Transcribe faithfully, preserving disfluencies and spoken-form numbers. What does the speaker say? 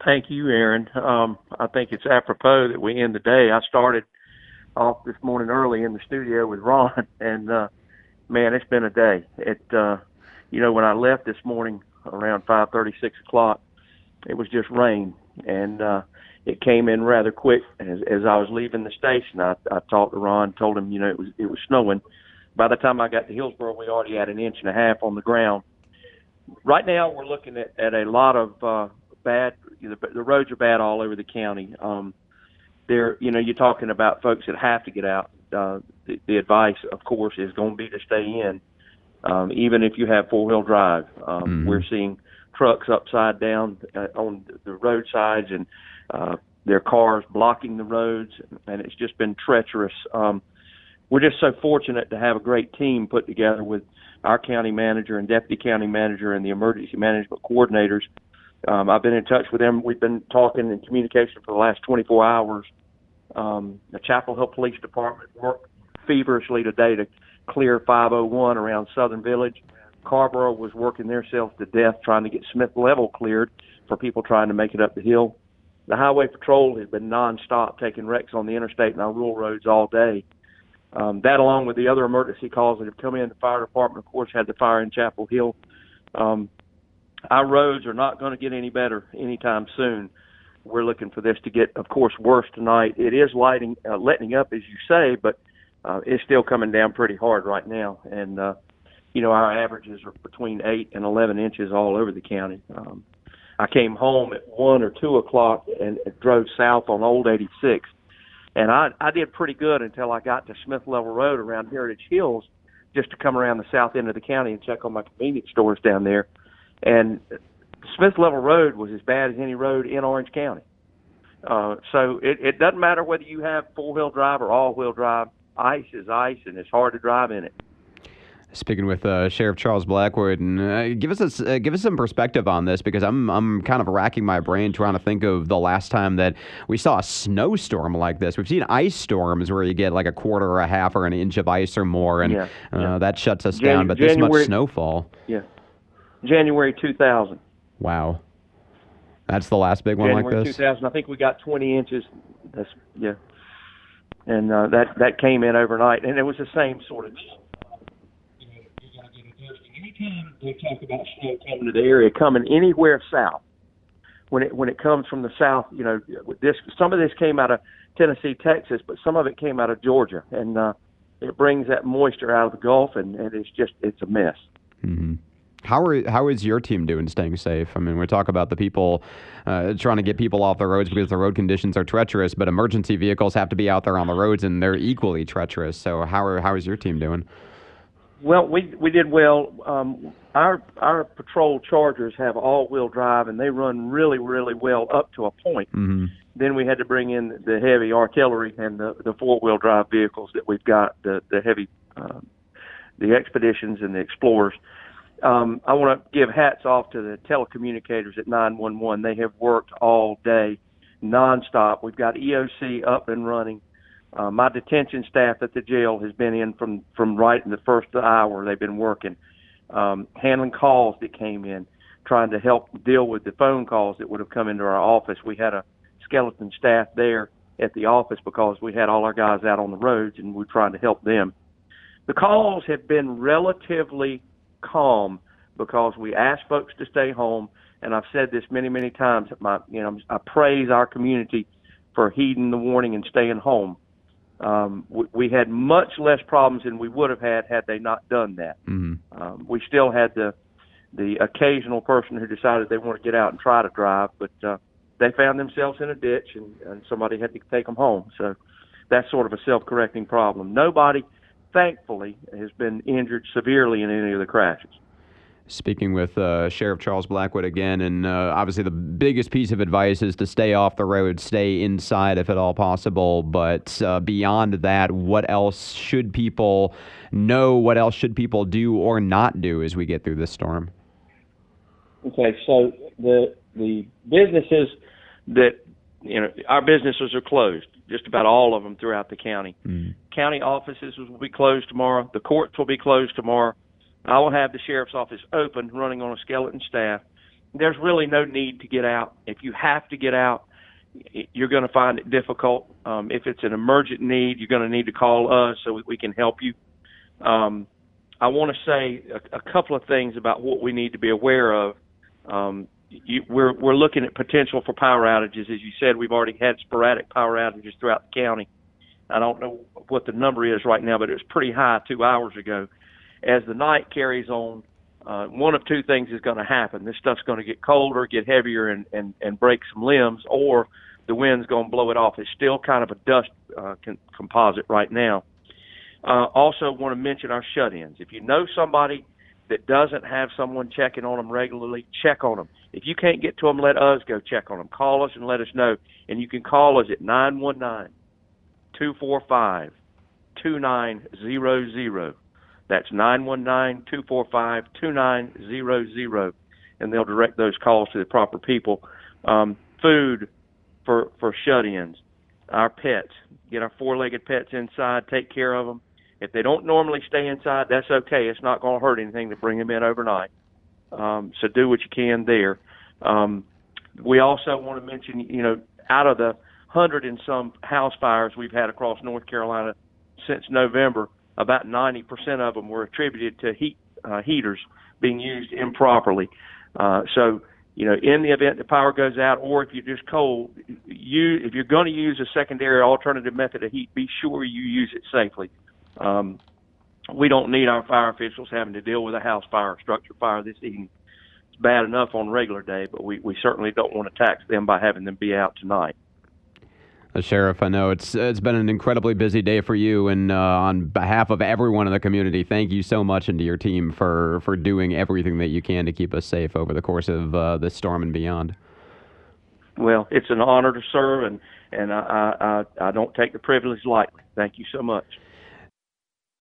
Thank you, Aaron. Um, I think it's apropos that we end the day. I started off this morning early in the studio with Ron, and uh, man, it's been a day. It, uh, you know, when I left this morning around five thirty, six o'clock, it was just rain, and uh, it came in rather quick. As, as I was leaving the station, I, I talked to Ron, told him, you know, it was it was snowing. By the time I got to Hillsboro, we already had an inch and a half on the ground. Right now, we're looking at, at a lot of uh, bad. You know, the, the roads are bad all over the county. Um, there, you know, you're talking about folks that have to get out. Uh, the, the advice, of course, is going to be to stay in, um, even if you have four-wheel drive. Um, mm-hmm. We're seeing trucks upside down uh, on the roadsides, and uh, their cars blocking the roads, and it's just been treacherous. Um, we're just so fortunate to have a great team put together with our county manager and deputy county manager and the emergency management coordinators. Um, I've been in touch with them. We've been talking in communication for the last twenty-four hours. Um, the Chapel Hill Police Department worked feverishly today to clear five oh one around Southern Village. Carrboro was working themselves to death trying to get Smith Level cleared for people trying to make it up the hill. The Highway Patrol has been nonstop taking wrecks on the interstate and our rural roads all day. Um, that, along with the other emergency calls that have come in, the fire department, of course, had the fire in Chapel Hill. Um, our roads are not going to get any better anytime soon. We're looking for this to get, of course, worse tonight. It is lighting, uh, letting up, as you say, but uh, it's still coming down pretty hard right now. And, uh, you know, our averages are between eight and eleven inches all over the county. Um, I came home at one or two o'clock and drove south on Old eighty-six. And I, I did pretty good until I got to Smith Level Road around Heritage Hills, just to come around the south end of the county and check on my convenience stores down there. And Smith Level Road was as bad as any road in Orange County. Uh, so it, it doesn't matter whether you have four-wheel drive or all-wheel drive. Ice is ice, and it's hard to drive in it. Speaking with uh, Sheriff Charles Blackwood, and uh, give us a, uh, give us some perspective on this, because I'm I'm kind of racking my brain trying to think of the last time that we saw a snowstorm like this. We've seen ice storms where you get like a quarter or a half or an inch of ice or more, and yeah, uh, yeah. that shuts us Jan- down. But January, this much snowfall. Yeah, January two thousand. Wow, that's the last big one January like this. two thousand. I think we got twenty inches. That's yeah, and uh, that that came in overnight, and it was the same sort of. Anytime they talk about snow coming to the area, coming anywhere south, when it when it comes from the south, you know, this some of this came out of Tennessee, Texas, but some of it came out of Georgia, and uh, it brings that moisture out of the Gulf, and, and it's just it's a mess. Mm-hmm. How are how is your team doing staying safe? I mean, we talk about the people uh, trying to get people off the roads because the road conditions are treacherous, but emergency vehicles have to be out there on the roads, and they're equally treacherous. So how are how is your team doing? Well, we we did well. Um, our our patrol Chargers have all-wheel drive, and they run really, really well up to a point. Mm-hmm. Then we had to bring in the heavy artillery and the, the four-wheel drive vehicles that we've got, the the heavy, uh, the Expeditions and the Explorers. Um, I want to give hats off to the telecommunicators at nine one one. They have worked all day, nonstop. We've got E O C up and running. Uh, my detention staff at the jail has been in from, from right in the first hour. They've been working, um, handling calls that came in, trying to help deal with the phone calls that would have come into our office. We had a skeleton staff there at the office because we had all our guys out on the roads, and we're trying to help them. The calls have been relatively calm because we ask folks to stay home, and I've said this many, many times. My, you know, I praise our community for heeding the warning and staying home. Um, we, we had much less problems than we would have had had they not done that. Mm-hmm. Um, we still had the the occasional person who decided they want to get out and try to drive, but uh, they found themselves in a ditch, and, and somebody had to take them home. So that's sort of a self-correcting problem. Nobody, thankfully, has been injured severely in any of the crashes. Speaking with uh, Sheriff Charles Blackwood again, and uh, obviously the biggest piece of advice is to stay off the road, stay inside if at all possible. But uh, beyond that, what else should people know? What else should people do or not do as we get through this storm? Okay, so the the businesses that, you know, our businesses are closed, just about all of them throughout the county. Mm. County offices will be closed tomorrow. The courts will be closed tomorrow. I will have the sheriff's office open, running on a skeleton staff. there's really no need to get out. If you have to get out, you're going to find it difficult. Um, if it's an emergent need, you're going to need to call us so we can help you. Um, I want to say a, a couple of things about what we need to be aware of. Um, you, we're we're looking at potential for power outages. As you said, we've already had sporadic power outages throughout the county. I don't know what the number is right now, but it was pretty high two hours ago. As the night carries on, uh, one of two things is going to happen. This stuff's going to get colder, get heavier, and, and, and break some limbs, or the wind's going to blow it off. It's still kind of a dust uh, con- composite right now. Uh, also want to mention our shut-ins. If you know somebody that doesn't have someone checking on them regularly, check on them. If you can't get to them, let us go check on them. Call us and let us know. And you can call us at nine one nine, two four five, two nine zero zero. That's nine one nine, two four five, two nine zero zero. And they'll direct those calls to the proper people. Um, food for, for shut-ins. Our pets. Get our four-legged pets inside. Take care of them. If they don't normally stay inside, that's okay. It's not going to hurt anything to bring them in overnight. Um, so do what you can there. Um, we also want to mention, you know, out of the hundred and some house fires we've had across North Carolina since November, about ninety percent of them were attributed to heat uh, heaters being used improperly. Uh, so, you know, in the event the power goes out, or if you're just cold, you if you're going to use a secondary alternative method of heat, be sure you use it safely. Um, we don't need our fire officials having to deal with a house fire or structure fire this evening. It's bad enough on a regular day, but we, we certainly don't want to tax them by having them be out tonight. Uh, Sheriff, I know it's it's been an incredibly busy day for you, and uh, on behalf of everyone in the community, thank you so much, and to your team for, for doing everything that you can to keep us safe over the course of uh, this storm and beyond. Well, it's an honor to serve, and, and I, I, I don't take the privilege lightly. Thank you so much.